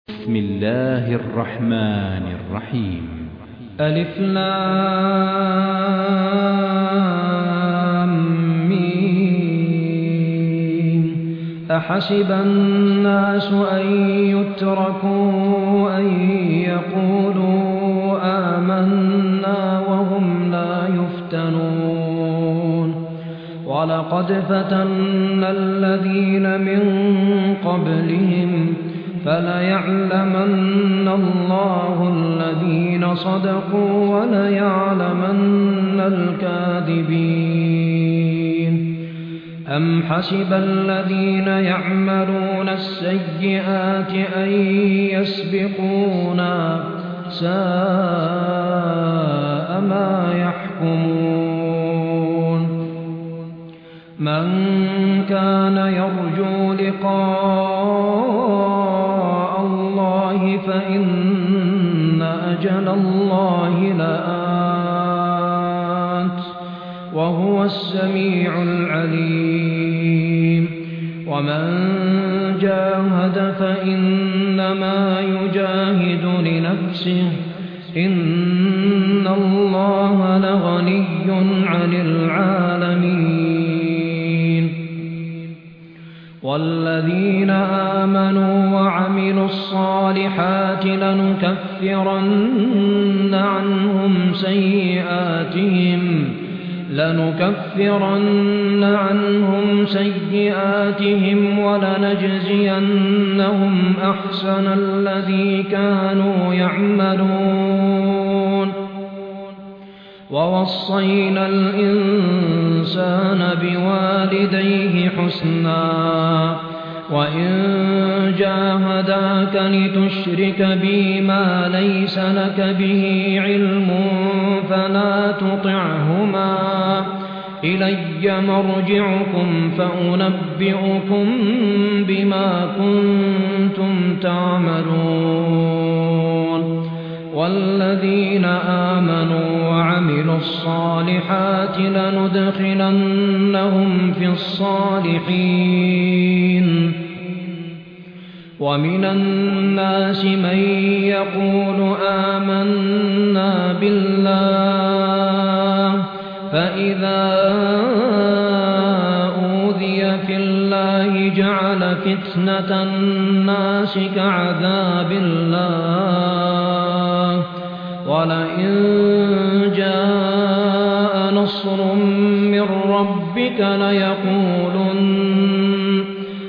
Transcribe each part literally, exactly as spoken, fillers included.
بسم الله الرحمن الرحيم. ألف لام ميم. أحسب الناس أن يتركوا أن يقولوا آمنا وهم لا يفتنون ولقد فتنا الذين من قبلهم فليعلمن الله الذين صدقوا وليعلمن الكاذبين. أم حسب الذين يعملون السيئات أن يسبقونا ساء ما يحكمون. من كان يرجو لقاء فإن أجل الله لآت وهو السميع العليم. ومن جاهد فإنما يجاهد لنفسه إن الله لغني عن العالمين. والذين آمنوا وعملوا الصالحات لنكفرن عنهم سيئاتهم لنكفرن عنهم سيئاتهم ولنجزينهم أحسن الذي كانوا يعملون. ووصينا الإنسان بوالديه حسنا وإن جاهداك لتشرك بي ما ليس لك به علم فلا تطعهما إلي مرجعكم فأنبئكم بما كنتم تعملون. والذين آمنوا وعملوا الصالحات لندخلنهم في الصالحين. ومن الناس من يقول آمنا بالله فإذا أوذي في الله جعل فتنة الناس كعذاب الله ولئن جاء نصر من ربك ليقولن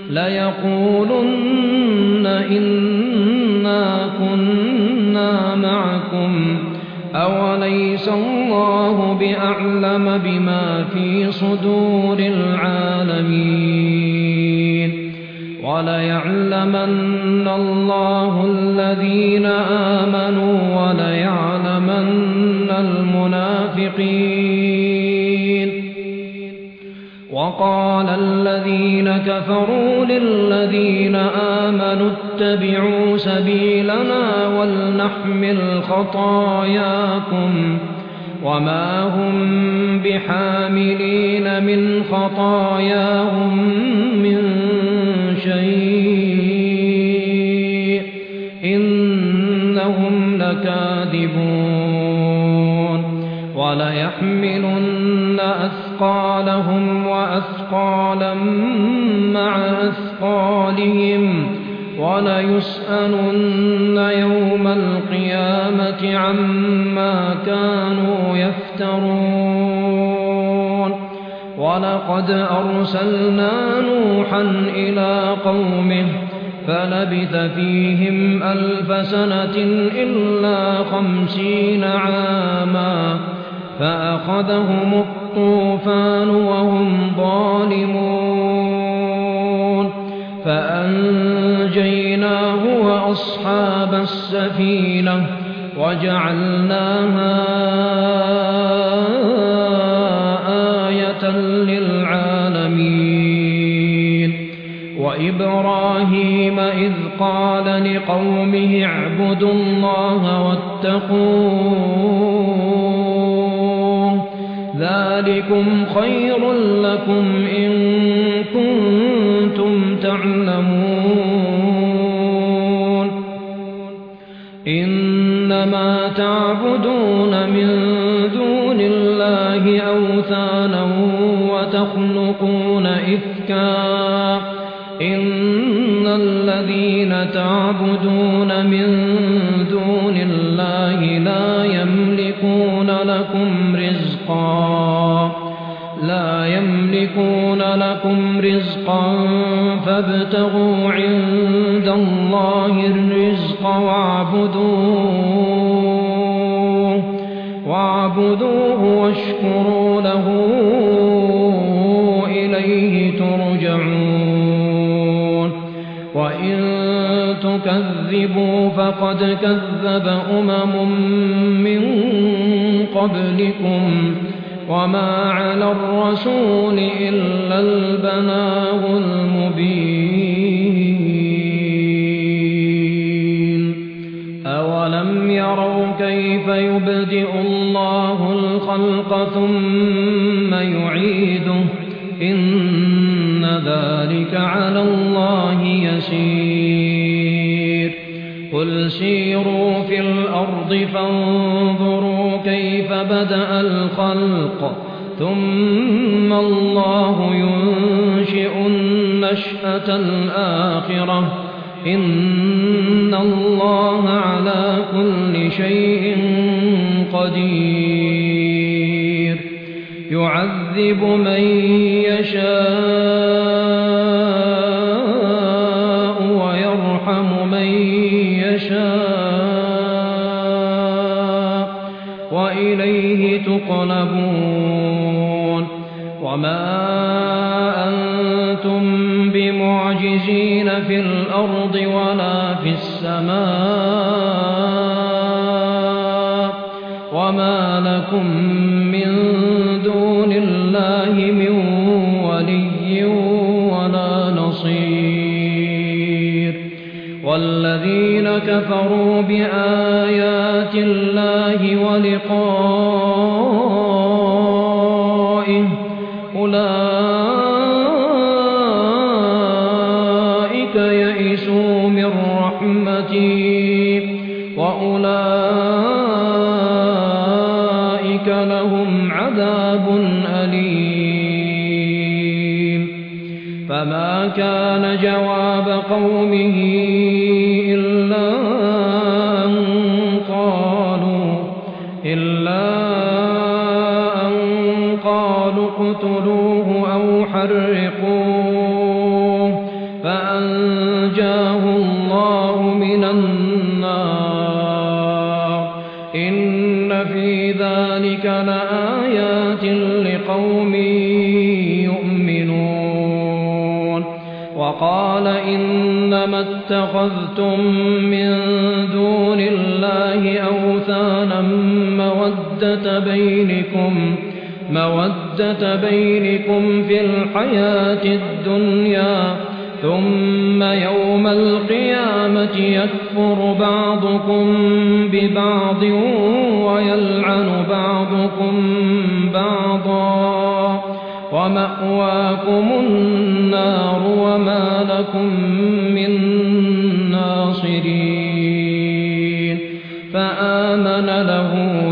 ليقولن إنا كنا معكم أوليس الله بأعلم بما في صدور العالمين. وليعلمن الله الذين آمنوا وليعلمن المنافقين. وقال الذين كفروا للذين آمنوا اتبعوا سبيلنا ولنحمل خطاياكم وما هم بحاملين من خطاياهم من شيء إنهم لكاذبون. وليحملن أثقالهم وأثقالا مع أثقالهم وليسألن يوم القيامة عما كانوا يفترون. ولقد أرسلنا نوحا إلى قومه فلبث فيهم ألف سنة إلا خمسين عاما فأخذهم الطوفان وهم ظالمون فأنجيناه وأصحاب السفينة وجعلناها آية للعالمين. وإبراهيم إذ قال لقومه اعبدوا الله واتقوه ذلكم خير لكم إن كنتم تعلمون. إنما تعبدون من دون الله أوثانا وتخلقون إفكا إن الذين تعبدون من دون الله لا يملكون لكم رزقا لا يملكون لكم رزقا فابتغوا عند الله الرزق واعبدوه واعبدوه واشكروا له إليه ترجعون وإن تكذبوا فقد كذب أمم من قبلكم وما على الرسول إلا البلاغ المبين أولم يروا كيف يبدئ الله الخلق ثم يعيده إن ذلك على الله يسير قل سيروا في الأرض فانظروا كيف بدأ الخلق ثم الله ينشئ النشأة الآخرة إن الله على كل شيء قدير يعذب من يشاء ويرحم من يشاء وإليه تقلبون وما أنتم بمعجزين في الأرض ولا في السماء وما لكم من دون الله من ولي ولا نصير والذين كفروا بآيات الله ولقائه أولئك يئسوا من رحمتي وأولئك لهم عذاب أليم فما كان جواب قومه إلا أن قالوا إلا أن قالوا اقتلوه أو حرقوه فأنجاه الله من النار إن في ذلك لآيات لقوم يؤمنون وقال إنما اتخذتم من دون الله أوثانا مودة بينكم مودة بينكم في الحياة الدنيا ثم يوم القيامة يكفر بعضكم ببعض ويلعن بعضكم بعضا ومأواكم النار وما لكم من ناصرين فآمن له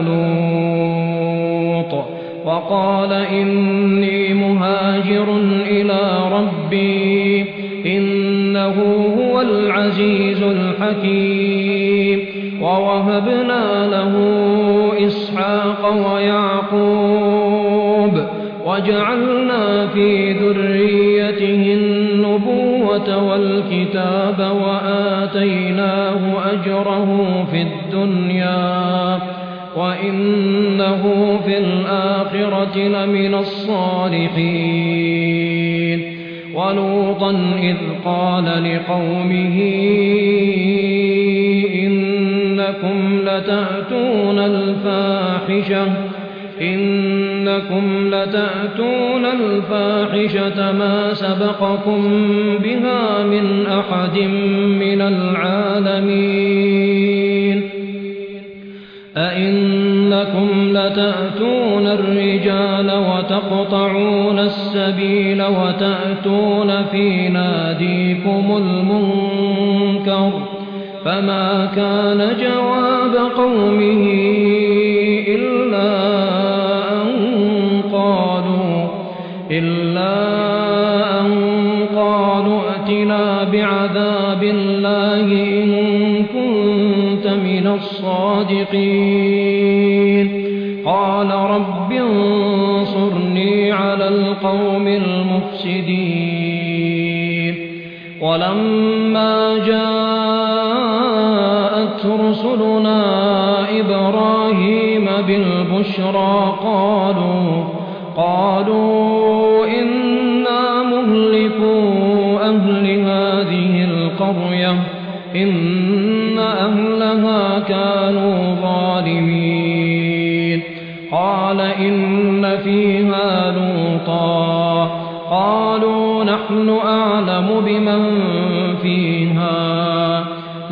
لوط وقال إني مهاجر إلى ربي إنه هو العزيز الحكيم ووهبنا له إسحاق ويعقوب وجعلنا في ذريته النبوة والكتاب وآتيناه أجره في الدنيا وإنه في الآخرة لمن الصالحين ولوطا إذ قال لقومه إنكم لتأتون الفاحشة إنكم لتأتون الفاحشة ما سبقكم بها من أحد من العالمين أئنكم لتأتون الرجال وتقطعون السبيل وتأتون في ناديكم المنكر فما كان جواب قومه إلا أن قالوا إلا أن قالوا ائتنا بعذاب الله إن كنت من الصادقين قال رب انصرني على القوم المفسدين ولما جاءت رسلنا إبراهيم بالبشرى قالوا قالوا إنا مهلكو أهل هذه القرية إن أهلها كانوا ظالمين قال إن فيها لوطا قالوا نحن أعلم بمن فيها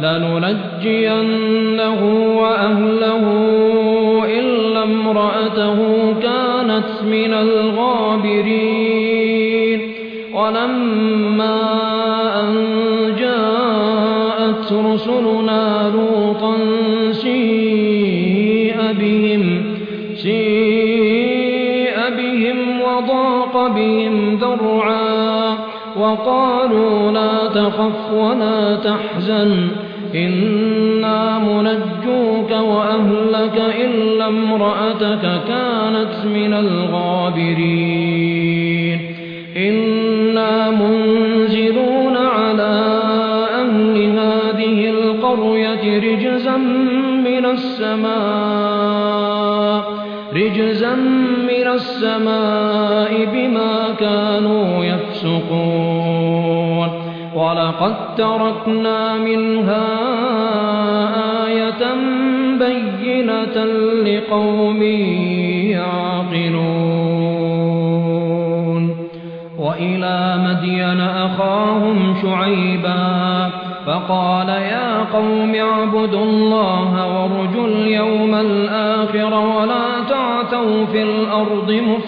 لننجينه وأهله إلا امرأته كانت من الغابرين ولما أن جاءت رسلنا لوطا سيء بهم سيء بهم وضاق بهم ذرعا وقالوا لا تخف ولا تحزن إنا منجوك وأهلك إلا امرأتك كانت من الغابرين إنا منزلون على أهل هذه القرية رجزا من السماء رجزا من السماء بما كانوا يفسقون ولقد تركنا منها آية بينة لقوم يعقلون وإلى مدين أخاهم شعيبا فقال يا قوم اعبدوا الله وارجوا اليوم الآخر ولا تعثوا في الأرض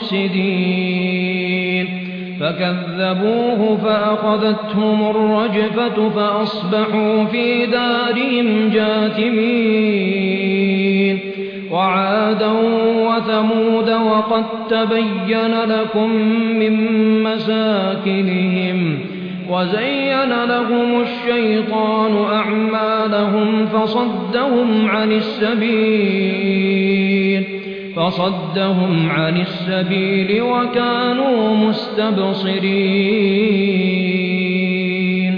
مفسدين فكذبوه فأخذتهم الرجفة فأصبحوا في دارهم جاثمين وعادا وثمود وقد تبين لكم من مساكنهم وزين لهم الشيطان أعمالهم فصدهم عن السبيل فصدهم عن السبيل وكانوا مستبصرين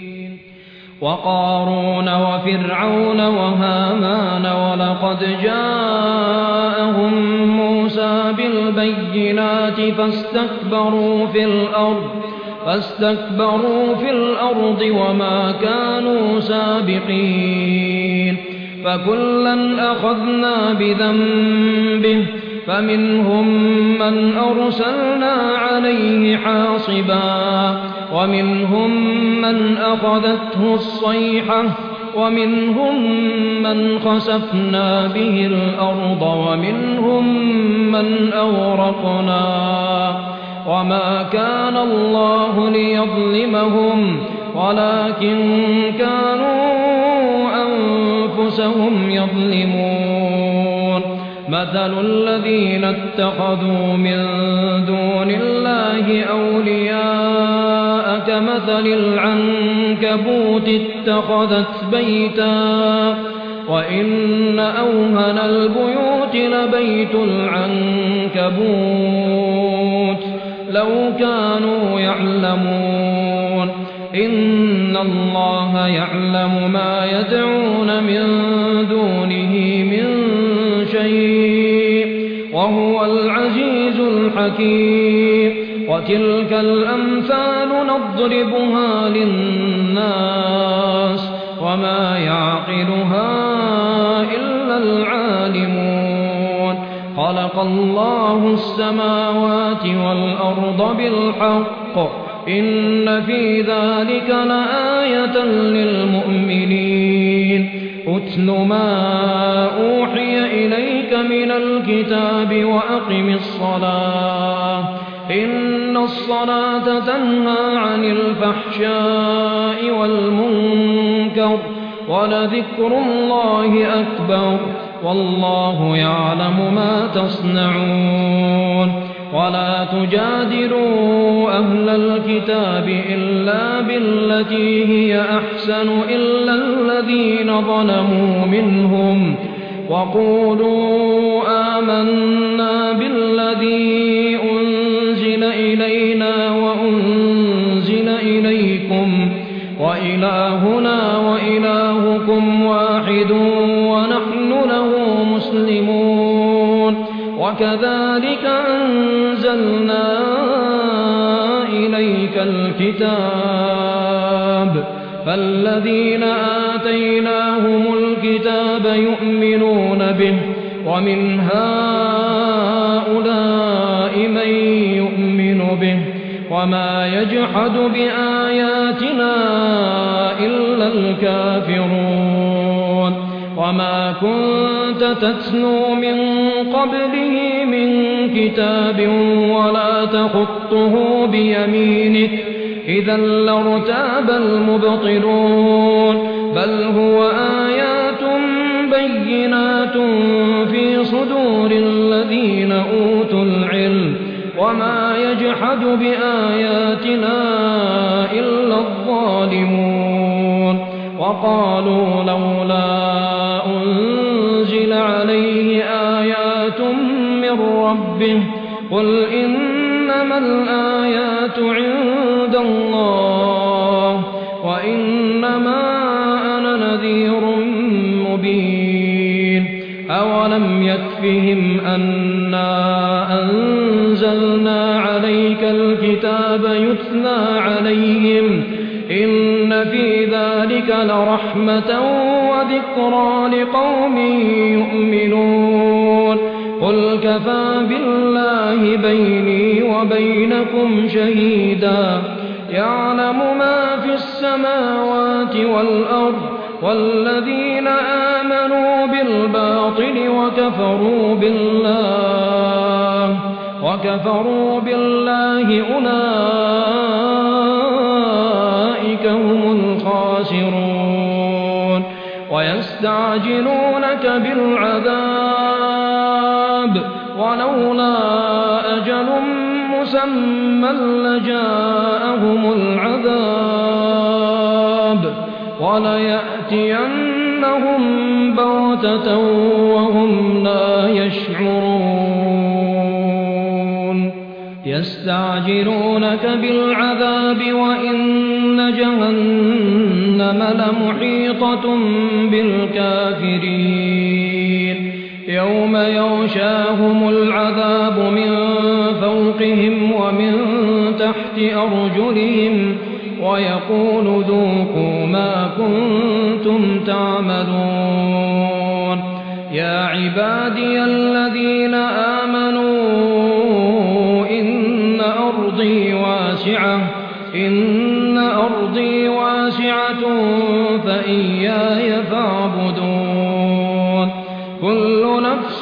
وقارون وفرعون وهامان ولقد جاءهم موسى بالبينات فاستكبروا في الأرض فاستكبروا في الأرض وما كانوا سابقين فكلا أخذنا بذنبه فمنهم من أرسلنا عليه حاصبا ومنهم من أخذته الصيحة ومنهم من خسفنا به الأرض ومنهم من أغرقنا وما كان الله ليظلمهم ولكن كانوا أنفسهم يظلمون مثل الذين اتخذوا من دون الله أولياء كمثل العنكبوت اتخذت بيتا وإن أوهن البيوت لبيت العنكبوت لو كانوا يعلمون إن الله يعلم ما يدعون من دونه من شيء وهو العزيز الحكيم وتلك الأمثال نضربها للناس وما يعقلها إلا العالمون خلق الله السماوات والأرض بالحق إن في ذلك لآية للمؤمنين أتل ما أوحي إليك من الكتاب وأقم الصلاة إن الصلاة تنهى عن الفحشاء والمنكر ولذكر الله أكبر والله يعلم ما تصنعون ولا تجادلوا أهل الكتاب إلا بالتي هي أحسن إلا الذين ظلموا منهم وقولوا آمنا بالذي أنزل إلينا وأنزل إليكم وإلهنا وإلهكم واحد ونحن له مسلمون وكذلك أنزلنا إليك الكتاب فالذين آتيناهم الكتاب يؤمنون به ومن هؤلاء من يؤمن به وما يجحد بآياتنا إلا الكافرون وما كنت تتلو من قبله من كتاب ولا تخطه بيمينك إذا لارتاب المبطلون بل هو آيات بينات في صدور الذين أوتوا العلم وما يجحد بآياتنا إلا الظالمون وقالوا لولا أنزل عليه آيات من ربه قل إنما الآيات عند الله وإنما أنا نذير مبين أولم يكفهم أنا أنزلنا عليك الكتاب يتلى عليهم إن في ذلك لرحمة وذكرى لقوم يؤمنون قل كفى بالله بيني وبينكم شهيدا يعلم ما في السماوات والأرض والذين آمنوا بالباطل وكفروا بالله وكفروا بالله أولئك هم الخاسرون ويستعجلونك بالعذاب ولولا أجل مسمى لجاءهم العذاب وليأتينهم بغتة وهم لا يشعرون يستعجلونك بالعذاب وإن جهنم لمحيطة بالكافرين يوم يغشاهم العذاب من فوقهم ومن تحت أرجلهم ويقول ذوقوا ما كنتم تعملون يا عبادي الذين آمنوا إن أرضي واسعة إن أرضي واسعة فإياي فاعبدون كل نفس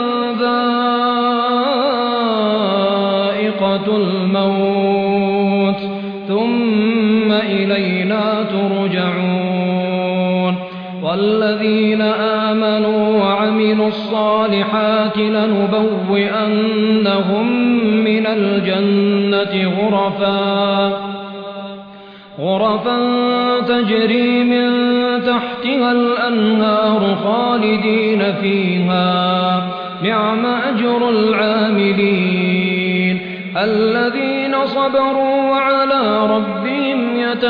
ذائقة الموت ثم إلينا ترجعون والذين آمنوا وعملوا الصالحات لنبوئنهم من الجنة غرفا غرفا تجري من تحتها الأنهار خالدين فيها نعم أجر العاملين الذين صبروا وعلى ربهم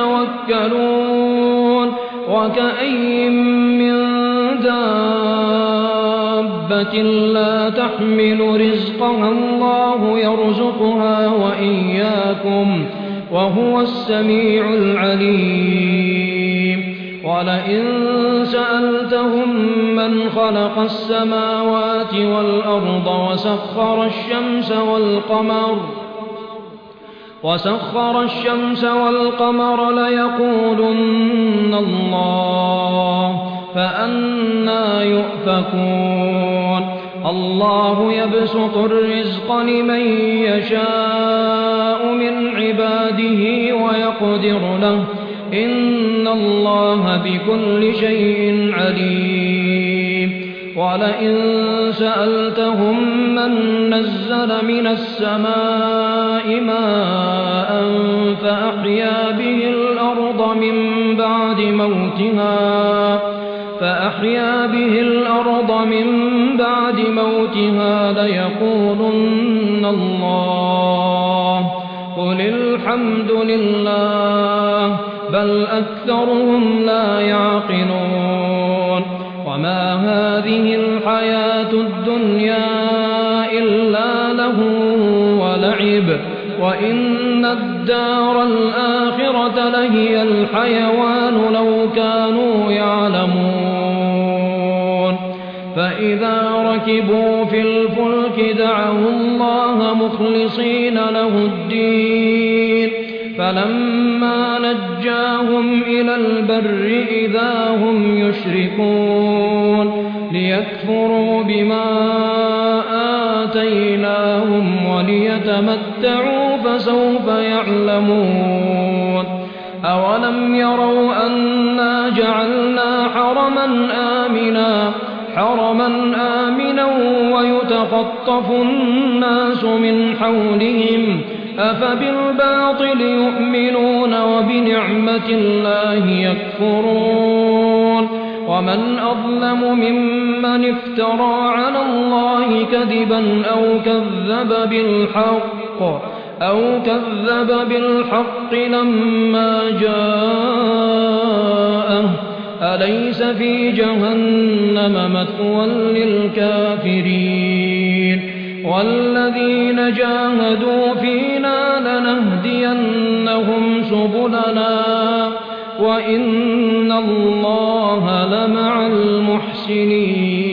يتوكلون وكأي من دابة لا تحمل رزقها الله يرزقها وإياكم وهو السميع العليم ولئن سألتهم من خلق السماوات والأرض وسخر الشمس والقمر وسخر الشمس والقمر ليقولن الله فأنى يؤفكون الله يبسط الرزق لمن يشاء من عباده ويقدر له إن الله بكل شيء عليم ولئن سألتهم من نزل من السماء ماء فأحيا به الأرض من بعد موتها فأحيا به الأرض من بعد موتها ليقولن الله قل الحمد لله بل أكثرهم لا يعقلون وما هذه الحياة الدنيا إلا لهو ولعب وإن الدار الآخرة لهي الحيوان لو كانوا يعلمون فإذا ركبوا في الفلك دعوا الله مخلصين له الدين فلما نجاهم إلى البر إذا هم يشركون ليكفروا بما آتيناهم وليتمتعوا فسوف يعلمون أولم يروا أنا جعلنا حرما آمنا حرما آمنا ويتخطف الناس من حولهم أفبالباطل يؤمنون وبنعمة الله يكفرون ومن أظلم ممن افترى على الله كذبا أو كذب بالحق أو كذب بالحق لما جاءه أليس في جهنم مثوى للكافرين والذين جاهدوا فينا لنهدينهم سبلنا وإن الله لمع المحسنين